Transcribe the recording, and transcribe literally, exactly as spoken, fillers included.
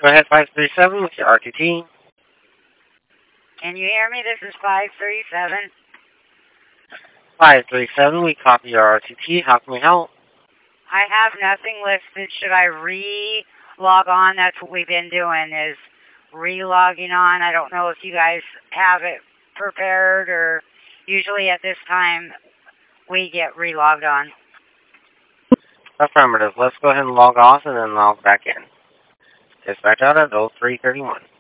Go ahead, five three seven with your R T T. Can you hear me? This is five three seven. five three seven, we copy your R T T. How can we help? I have nothing listed. Should I re-log on? That's what we've been doing, is re-logging on. I don't know if you guys have it prepared, or usually at this time we get re-logged on. Affirmative. Let's go ahead and log off and then log back in. Dispatch out at oh three thirty-one.